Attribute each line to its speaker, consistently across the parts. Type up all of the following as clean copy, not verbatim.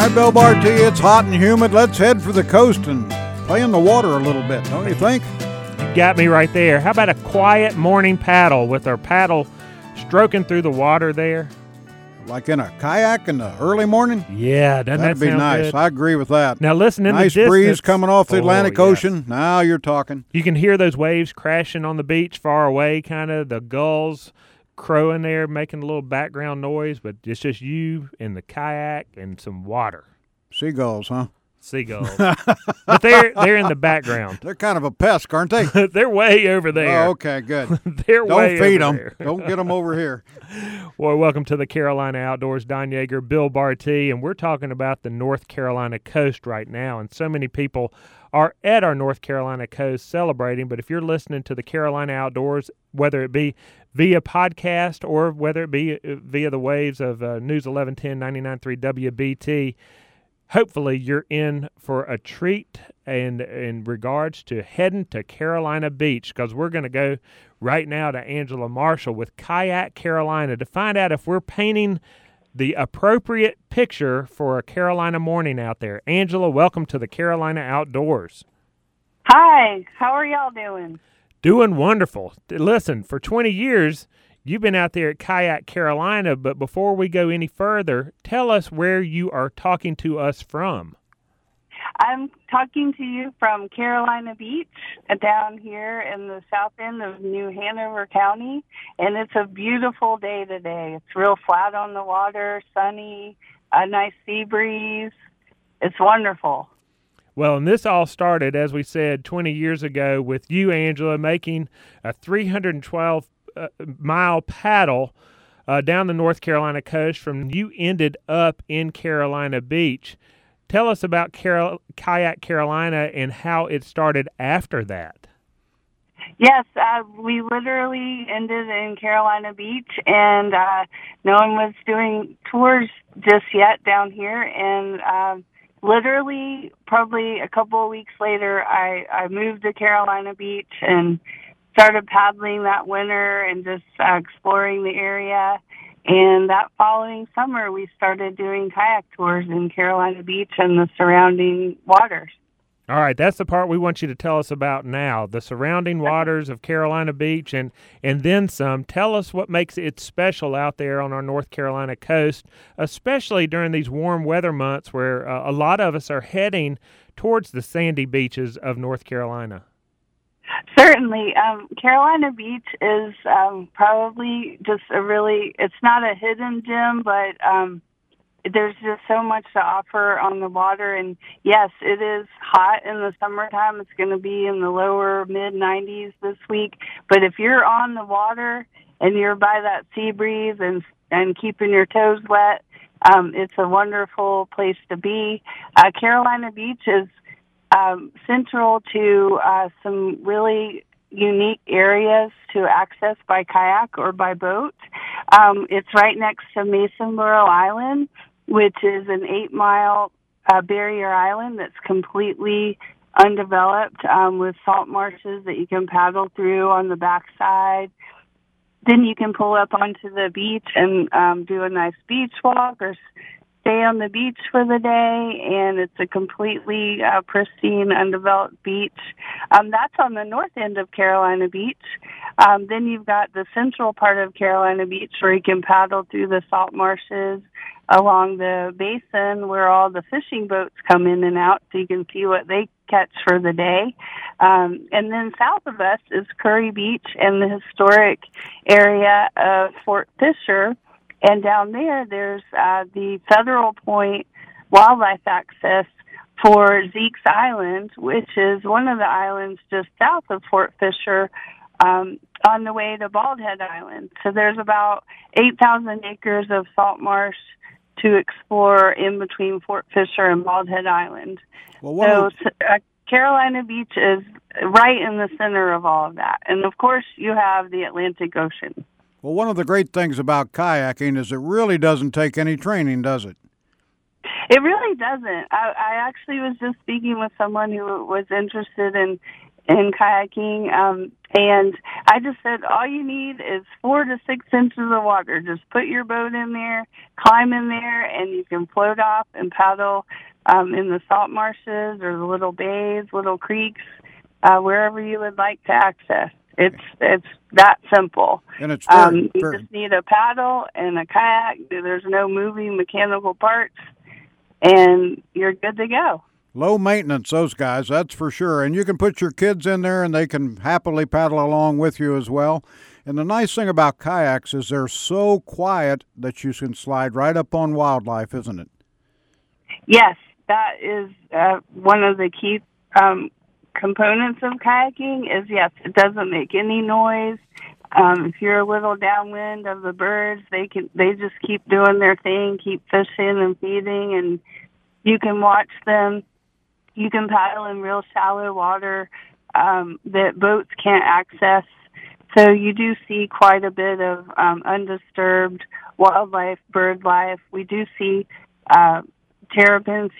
Speaker 1: Hi, Bill Barty. It's hot and humid. Let's head for the coast and play in the water a little bit, don't you think?
Speaker 2: You got me right there. How about a quiet morning paddle with our paddle stroking through the water there?
Speaker 1: Like in a kayak in the early morning?
Speaker 2: Yeah, doesn't
Speaker 1: That'd
Speaker 2: that
Speaker 1: be
Speaker 2: sound
Speaker 1: nice.
Speaker 2: good?
Speaker 1: I agree with that.
Speaker 2: Now listen, in
Speaker 1: nice
Speaker 2: the distance,
Speaker 1: breeze coming off the Atlantic
Speaker 2: yes.
Speaker 1: Ocean. Now you're talking.
Speaker 2: You can hear those waves crashing on the beach far away, kind of the gulls crowing there, making a little background noise, but it's just you and the kayak and some water.
Speaker 1: Seagulls, huh?
Speaker 2: Seagulls. But they're in the background.
Speaker 1: They're kind of a pest, aren't they?
Speaker 2: They're way over there.
Speaker 1: Oh, okay, good.
Speaker 2: They're way
Speaker 1: Don't feed
Speaker 2: over
Speaker 1: them.
Speaker 2: there.
Speaker 1: Don't get them over here.
Speaker 2: Well, welcome to the Carolina Outdoors. Don Yeager, Bill Barty, and we're talking about the North Carolina coast right now. And so many people are at our North Carolina coast celebrating. But if you're listening to the Carolina Outdoors, whether it be via podcast or whether it be via the waves of News 1110 99.3 WBT, hopefully you're in for a treat and in regards to heading to Carolina Beach, because we're going to go right now to Angela Marshall with Kayak Carolina to find out if we're painting the appropriate picture for a Carolina morning out there. Angela, welcome to the Carolina Outdoors.
Speaker 3: Hi, how are y'all doing?
Speaker 2: Doing wonderful. Listen, for 20 years, you've been out there at Kayak Carolina, but before we go any further, tell us where you are talking to us from.
Speaker 3: I'm talking to you from Carolina Beach, down here in the south end of New Hanover County, and it's a beautiful day today. It's real flat on the water, sunny, a nice sea breeze. It's wonderful.
Speaker 2: Well, and this all started, as we said, 20 years ago with you, Angela, making a 312-mile paddle down the North Carolina coast from you ended up in Carolina Beach. Tell us about Kayak Carolina and how it started after that.
Speaker 3: Yes, we literally ended in Carolina Beach, and no one was doing tours just yet down here, and literally probably a couple of weeks later, I moved to Carolina Beach and started paddling that winter and just exploring the area. And that following summer, we started doing kayak tours in Carolina Beach and the surrounding waters.
Speaker 2: All right, that's the part we want you to tell us about now, the surrounding waters of Carolina Beach and then some. Tell us what makes it special out there on our North Carolina coast, especially during these warm weather months where a lot of us are heading towards the sandy beaches of North Carolina.
Speaker 3: Certainly. Carolina Beach is probably just it's not a hidden gem, but there's just so much to offer on the water. And yes, it is hot in the summertime. It's going to be in the lower mid-90s this week. But if you're on the water and you're by that sea breeze and keeping your toes wet, it's a wonderful place to be. Carolina Beach is central to some really unique areas to access by kayak or by boat. It's right next to Masonboro Island, which is an 8-mile barrier island that's completely undeveloped with salt marshes that you can paddle through on the backside. Then you can pull up onto the beach and do a nice beach walk or stay on the beach for the day, and it's a completely pristine, undeveloped beach. That's on the north end of Carolina Beach. Then you've got the central part of Carolina Beach where you can paddle through the salt marshes along the basin where all the fishing boats come in and out so you can see what they catch for the day. And then south of us is Curry Beach and the historic area of Fort Fisher. And down there, there's the Federal Point Wildlife Access for Zeke's Island, which is one of the islands just south of Fort Fisher on the way to Bald Head Island. So there's about 8,000 acres of salt marsh to explore in between Fort Fisher and Bald Head Island. Well, Carolina Beach is right in the center of all of that. And, of course, you have the Atlantic Ocean.
Speaker 1: Well, one of the great things about kayaking is it really doesn't take any training, does it?
Speaker 3: It really doesn't. I actually was just speaking with someone who was interested in in kayaking. And I just said, all you need is 4 to 6 inches of water. Just put your boat in there, climb in there, and you can float off and paddle in the salt marshes or the little bays, little creeks, wherever you would like to access. It's that simple.
Speaker 1: And it's
Speaker 3: you just need a paddle and a kayak. There's no moving mechanical parts, and you're good to go.
Speaker 1: Low maintenance, those guys, that's for sure. And you can put your kids in there and they can happily paddle along with you as well. And the nice thing about kayaks is they're so quiet that you can slide right up on wildlife, isn't it?
Speaker 3: Yes, that is one of the key components of kayaking is, yes, it doesn't make any noise. If you're a little downwind of the birds, they just keep doing their thing, keep fishing and feeding, and you can watch them. You can paddle in real shallow water that boats can't access. So you do see quite a bit of undisturbed wildlife, bird life. We do see terrapin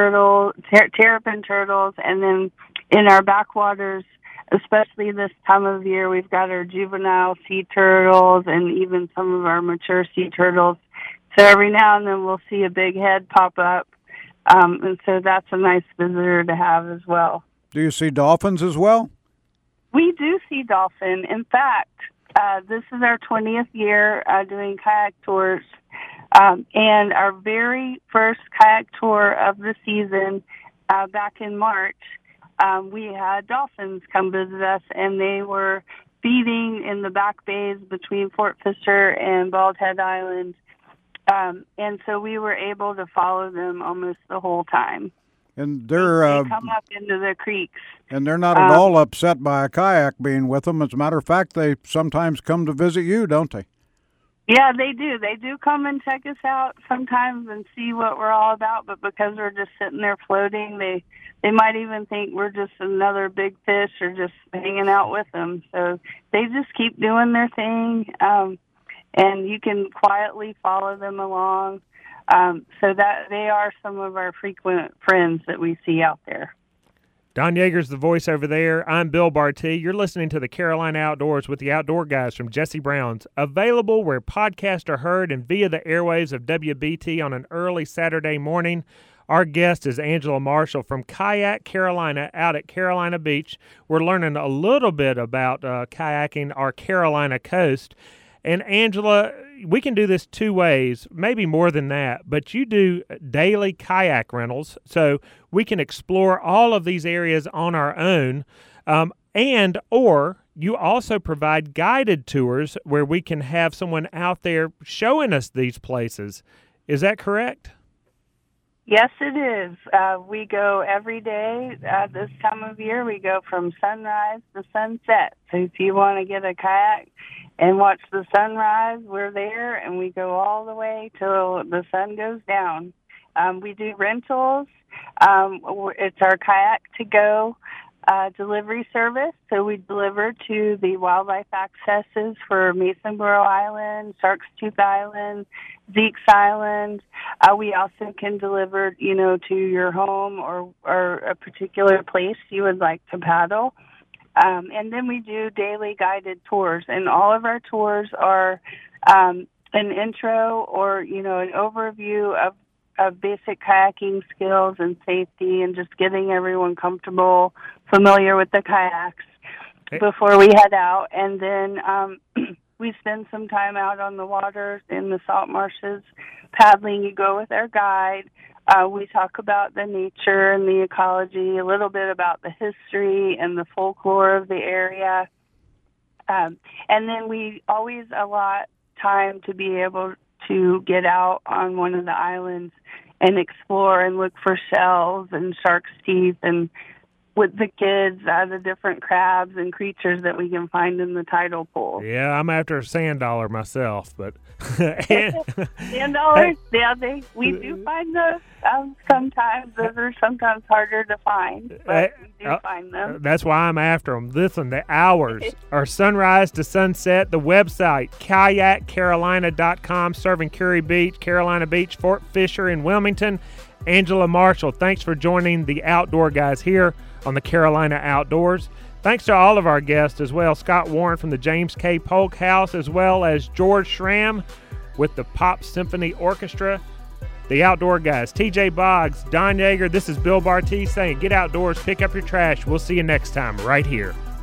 Speaker 3: turtles, and then in our backwaters, especially this time of year, we've got our juvenile sea turtles and even some of our mature sea turtles. So every now and then we'll see a big head pop up. And so that's a nice visitor to have as well. Do
Speaker 1: you see dolphins as well?
Speaker 3: We do see dolphin. In fact, this is our 20th year doing kayak tours. And our very first kayak tour of the season, back in March, we had dolphins come visit us, and they were feeding in the back bays between Fort Fisher and Bald Head Island. And so we were able to follow them almost the whole time.
Speaker 1: And
Speaker 3: they come up into the creeks.
Speaker 1: And they're not at all upset by a kayak being with them. As a matter of fact, they sometimes come to visit you, don't they?
Speaker 3: Yeah, they do. They do come and check us out sometimes and see what we're all about. But because we're just sitting there floating, they might even think we're just another big fish or just hanging out with them. So they just keep doing their thing. And you can quietly follow them along, so that they are some of our frequent friends that we see out there.
Speaker 2: Don Yeager's the voice over there. I'm Bill Barty. You're listening to the Carolina Outdoors with the Outdoor Guys from Jesse Brown's, available where podcasts are heard and via the airwaves of WBT on an early Saturday morning. Our guest is Angela Marshall from Kayak Carolina out at Carolina Beach. We're learning a little bit about kayaking our Carolina coast. And Angela, we can do this two ways, maybe more than that, but you do daily kayak rentals, so we can explore all of these areas on our own, or you also provide guided tours where we can have someone out there showing us these places. Is that correct?
Speaker 3: Yes, it is. We go every day. This time of year, we go from sunrise to sunset. So if you want to get a kayak and watch the sunrise, we're there, and we go all the way till the sun goes down. We do rentals. It's our Kayak to Go delivery service. So we deliver to the wildlife accesses for Masonboro Island, Shark's Tooth Island, Zeke's Island. We also can deliver, to your home or a particular place you would like to paddle. And then we do daily guided tours, and all of our tours are an intro or, an overview of basic kayaking skills and safety and just getting everyone comfortable, familiar with the kayaks before we head out. And then we spend some time out on the water in the salt marshes paddling. You go with our guide. We talk about the nature and the ecology, a little bit about the history and the folklore of the area. And then we always allot time to be able to get out on one of the islands and explore and look for shells and shark's teeth and with the kids, the different crabs and creatures that we can find in the tidal pool.
Speaker 2: Yeah, I'm after a sand dollar myself, but
Speaker 3: sand dollars, we do find those. Sometimes those are sometimes harder to find, but we do find them.
Speaker 2: That's why I'm after them. Listen, the hours are sunrise to sunset. The website, kayakcarolina.com, serving Curry Beach, Carolina Beach, Fort Fisher, and Wilmington. Angela Marshall, thanks for joining the Outdoor Guys here on the Carolina Outdoors. Thanks to all of our guests as well. Scott Warren from the James K. Polk House, as well as George Schramm with the Pop Symphony Orchestra. The outdoor guys, TJ Boggs, Don Yeager. This is Bill Barty saying get outdoors, pick up your trash. We'll see you next time right here.